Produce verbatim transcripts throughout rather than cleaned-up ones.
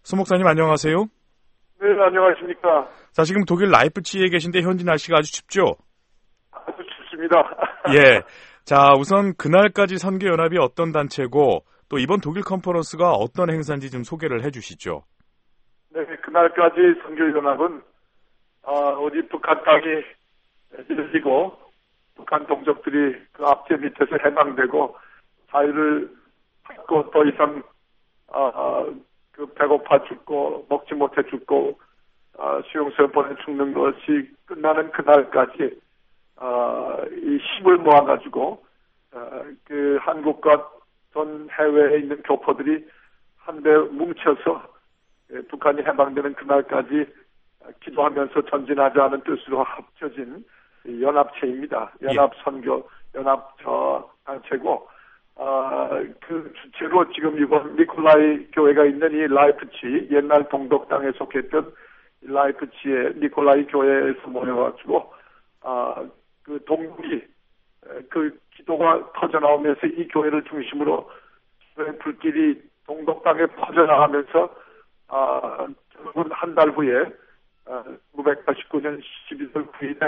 수 목사님 안녕하세요. 네, 안녕하십니까. 자, 지금 독일 라이프치히에 계신데 현지 날씨가 아주 춥죠? 아주 춥습니다. 예. 자, 우선 그날까지 선교연합이 어떤 단체고 또 이번 독일 컨퍼런스가 어떤 행사인지 좀 소개를 해 주시죠. 네, 그날까지 선교연합은 어, 우리 북한 땅이 열리고 북한 동족들이 그 압제 밑에서 해방되고 자유를 받고 더 이상 어, 그 배고파 죽고 먹지 못해 죽고 어, 수용소에 보내 죽는 것이 끝나는 그날까지 어, 이 힘을 모아가지고 어, 그 한국과 전 해외에 있는 교포들이 한데 뭉쳐서 예, 북한이 해방되는 그날까지 기도하면서 전진하자는 뜻으로 합쳐진 연합체입니다. 연합선교, 연합 단체고 어, 그 주체로 지금 이번 니콜라이 교회가 있는 이 라이프치, 옛날 동독 땅에 속했던 라이프치의 니콜라이 교회에서 모여가지고 어, 그 동독이 그 기도가 터져나오면서 이 교회를 중심으로 불길이 동독 땅에 퍼져나가면서 아, 결국은 한 달 후에 아, 천구백팔십구 년 십이월 구일에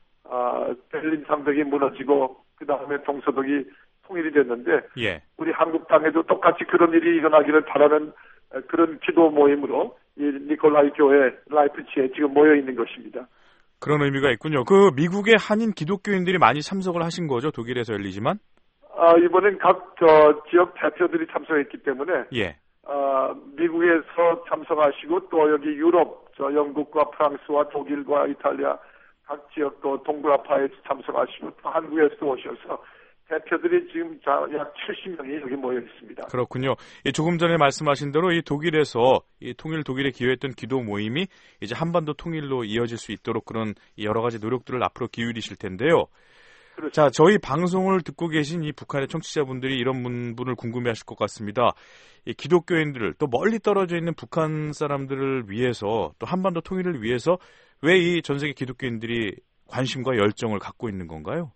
아, 베를린 장벽이 무너지고 그 다음에 동서독이 통일이 됐는데 예. 우리 한국 땅에도 똑같이 그런 일이 일어나기를 바라는 그런 기도 모임으로 이 니콜라이 교회 라이프치에 지금 모여 있는 것입니다. 그런 의미가 있군요. 그 미국의 한인 기독교인들이 많이 참석을 하신 거죠? 독일에서 열리지만? 아, 이번엔 각 저, 지역 대표들이 참석했기 때문에 예. 어, 미국에서 참석하시고 또 여기 유럽, 저 영국과 프랑스와 독일과 이탈리아 각 지역 또 동부아파에서 참석하시고 또 한국에서 오셔서 대표들이 지금 약 칠십 명이 여기 모여 있습니다. 그렇군요. 예, 조금 전에 말씀하신 대로 이 독일에서 이 통일 독일에 기여했던 기도 모임이 이제 한반도 통일로 이어질 수 있도록 그런 여러 가지 노력들을 앞으로 기울이실 텐데요. 그렇죠. 자, 저희 방송을 듣고 계신 이 북한의 청취자분들이 이런 부분을 궁금해하실 것 같습니다. 이 기독교인들을 또 멀리 떨어져 있는 북한 사람들을 위해서 또 한반도 통일을 위해서 왜 이 전 세계 기독교인들이 관심과 열정을 갖고 있는 건가요?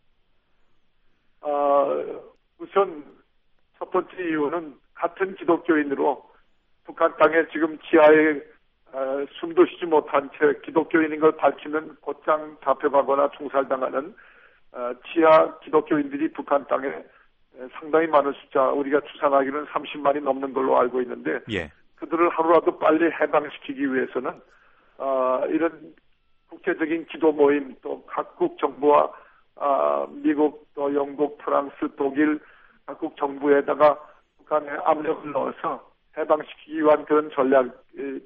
어, 우선 첫 번째 이유는 같은 기독교인으로 북한 땅에 지금 지하에 어, 숨도 쉬지 못한 채 기독교인인 걸 밝히면 곧장 잡혀가거나 총살당하는 어, 지하 기독교인들이 북한 땅에 상당히 많은 숫자, 우리가 추산하기는 삼십만이 넘는 걸로 알고 있는데 예. 그들을 하루라도 빨리 해방시키기 위해서는 어, 이런 국제적인 기도 모임 또 각국 정부와 어, 미국 또 영국, 프랑스, 독일 각국 정부에다가 북한에 압력을 넣어서 해방시키기 위한 그런 전략이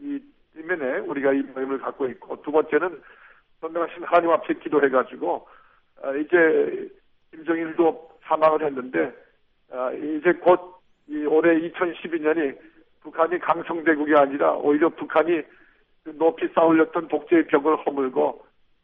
때문에 우리가 이 모임을 갖고 있고 두 번째는 선명하신 한일 앞에 기도해가지고 어, 이제 김정일도 사망을 했는데 어, 이제 곧 이 올해 이천십이 년이 북한이 강성대국이 아니라 오히려 북한이 그 높이 쌓으렸던 독재의 벽을 허물고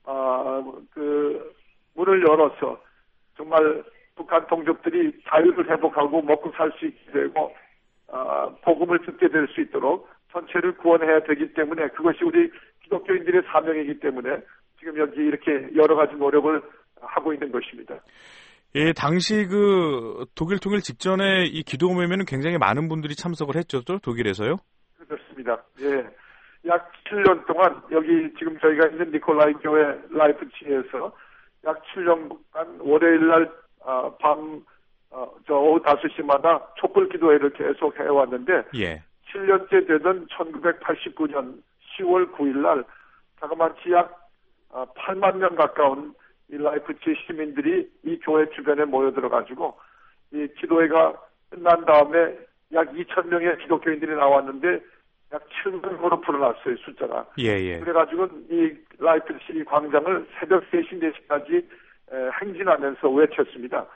어, 그 문을 열어서 정말 북한 동족들이 자유를 회복하고 먹고 살 수 있게 되고 어, 복음을 듣게 될 수 있도록 전체를 구원해야 되기 때문에 그것이 우리 기독교인들의 사명이기 때문에 지금 여기 이렇게 여러 가지 노력을 하고 있는 것입니다. 예, 당시 그 독일 통일 직전에 이 기도 모임에는 굉장히 많은 분들이 참석을 했죠, 독일에서요? 그렇습니다. 예, 약 칠 년 동안 여기 지금 저희가 있는 니콜라이 교회 라이프치히에서 약 칠 년간 월요일 날 어, 밤 어, 저 오후 다섯 시마다 촛불 기도회를 계속 해왔는데 예. 칠 년째 되던 천구백팔십구 년 시월 구일 날 자그마치 약 어, 팔만 명 가까운 이 라이프치 시민들이 이 교회 주변에 모여들어가지고 이 기도회가 끝난 다음에 약 이천 명의 기독교인들이 나왔는데 약 칠만 명으로 불어났어요, 숫자가. 예, 예. 그래가지고 이 라이프치 광장을 새벽 세 시, 네 시까지 에, 행진하면서 외쳤습니다.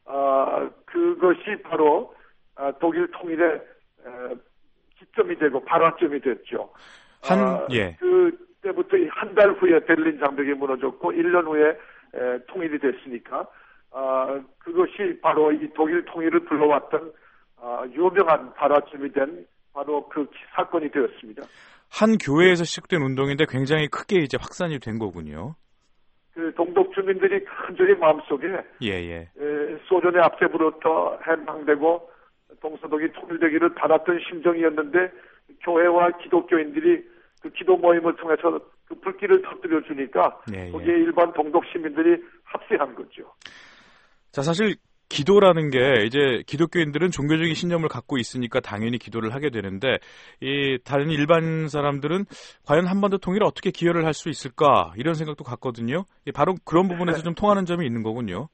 아, 그것이 바로 아, 독일 통일의 에, 기점이 되고 발화점이 됐죠. 한, 아, 예. 그때부터 한 달 후에 베를린 장벽이 무너졌고 일 년 후에 에, 통일이 됐으니까 아, 그것이 바로 이 독일 통일을 불러왔던 아, 유명한 발화점이 된 바로 그 사건이 되었습니다. 한 교회에서 시작된 운동인데 굉장히 크게 이제 확산이 된 거군요. 그 동독 주민들이 간절히 마음속에 예, 예. 에, 소련의 압제부로부터 해방되고 동서독이 통일되기를 바랐던 심정이었는데 교회와 기독교인들이 그 기도 모임을 통해서 그 불길을 터뜨려 주니까 예, 예. 거기에 일반 동독 시민들이 합세한 거죠. 자, 사실 기도라는 게 이제 기독교인들은 종교적인 신념을 갖고 있으니까 당연히 기도를 하게 되는데 이 다른 일반 사람들은 과연 한반도 통일에 어떻게 기여를 할 수 있을까 이런 생각도 갖거든요. 바로 그런 부분에서 좀 통하는 점이 있는 거군요.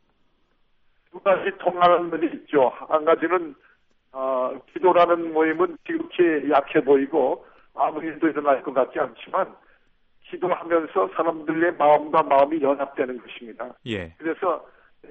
두 가지 통하는 면이 있죠. 한 가지는 어, 기도라는 모임은 지극히 약해 보이고 아무 일도 일어날 것 같지 않지만 기도하면서 사람들의 마음과 마음이 연합되는 것입니다. 예. 그래서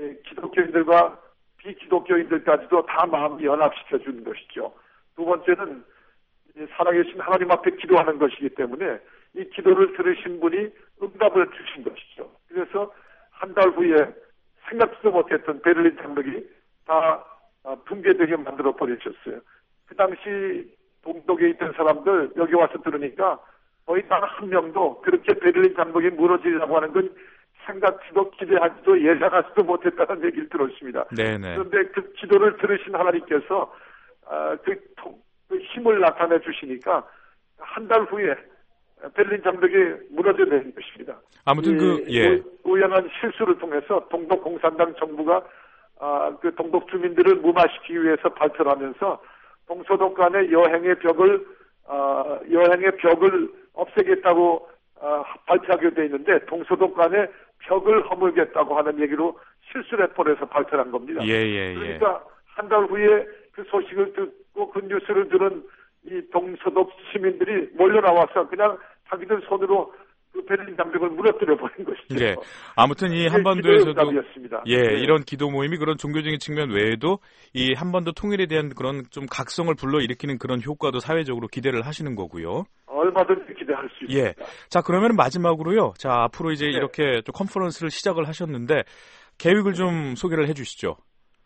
기독교인들과 비기독교인들까지도 다 마음을 연합시켜 주는 것이죠. 두 번째는 살아계신 하나님 앞에 기도하는 것이기 때문에 이 기도를 들으신 분이 응답을 주신 것이죠. 그래서 한 달 후에 생각지도 못했던 베를린 장벽이 다 붕괴되게 만들어 버리셨어요. 그 당시 동독에 있던 사람들 여기 와서 들으니까 거의 단 한 명도 그렇게 베를린 장벽이 무너지려고 하는 건 생각지도 기대하지도 예상하지도 못했다는 얘기를 들었습니다. 네네. 그런데 그 기도를 들으신 하나님께서 어, 그, 그 힘을 나타내 주시니까 한 달 후에 베를린 장벽이 무너져 내린 것입니다. 아무튼 그 예. 우연한 실수를 통해서 동독 공산당 정부가 어, 그 동독 주민들을 무마시키기 위해서 발표를 하면서 동서독 간의 여행의 벽을 어, 여행의 벽을 없애겠다고 어, 발표하게 돼 있는데 동서독 간의 벽을 허물겠다고 하는 얘기로 실수 레포를 해서 발표한 겁니다. 예, 예, 예. 그러니까 한 달 후에 그 소식을 듣고 그 뉴스를 들은 이 동서독 시민들이 몰려 나와서 그냥 자기들 손으로 그 베를린 장벽을 무너뜨려 버린 것이죠. 예. 아무튼 이 한반도에서도 예, 네. 이런 기도 모임이 그런 종교적인 측면 외에도 이 한반도 통일에 대한 그런 좀 각성을 불러일으키는 그런 효과도 사회적으로 기대를 하시는 거고요. 얼마든지 기대할 수 있습니다. 예. 자, 그러면 마지막으로요. 자, 앞으로 이제 네. 이렇게 또 컨퍼런스를 시작을 하셨는데 계획을 좀 소개를 해 주시죠.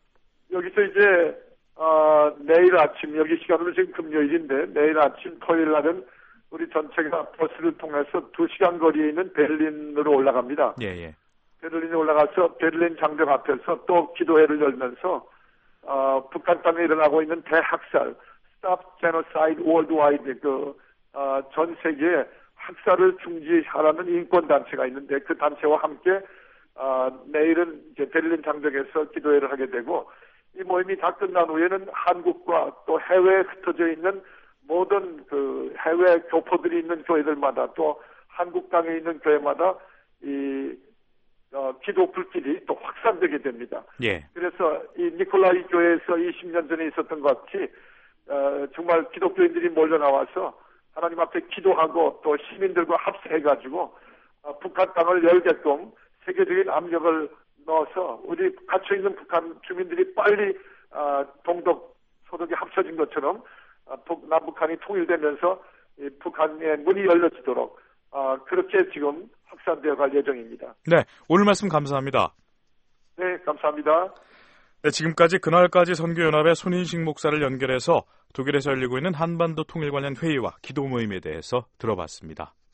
여기서 이제 어, 내일 아침 여기 시간으로 지금 금요일인데 내일 아침 토요일 날은 우리 전체가 버스를 통해서 두 시간 거리에 있는 베를린으로 올라갑니다. 예, 예. 베를린에 올라가서 베를린 장벽 앞에서 또 기도회를 열면서 어, 북한 땅에 일어나고 있는 대학살, Stop Genocide Worldwide, 그, 어, 전 세계에 학살을 중지하라는 인권단체가 있는데 그 단체와 함께 어, 내일은 이제 베를린 장벽에서 기도회를 하게 되고 이 모임이 다 끝난 후에는 한국과 또 해외에 흩어져 있는 모든 그 해외 교포들이 있는 교회들마다 또 한국 땅에 있는 교회마다 이 어, 기도 불길이 또 확산되게 됩니다. 예. 그래서 이 니콜라이 교회에서 이십 년 전에 있었던 것 같이 어, 정말 기독교인들이 몰려 나와서 하나님 앞에 기도하고 또 시민들과 합세해가지고 어, 북한 땅을 열게끔 세계적인 압력을 넣어서 우리 갇혀 있는 북한 주민들이 빨리 어, 동독 소독이 합쳐진 것처럼 어, 남북한이 통일되면서 이 북한의 문이 열려지도록 어, 그렇게 지금 확산되어 갈 예정입니다. 네, 오늘 말씀 감사합니다. 네, 감사합니다. 네, 지금까지 그날까지 선교연합의 손인식 목사를 연결해서 독일에서 열리고 있는 한반도 통일 관련 회의와 기도 모임에 대해서 들어봤습니다.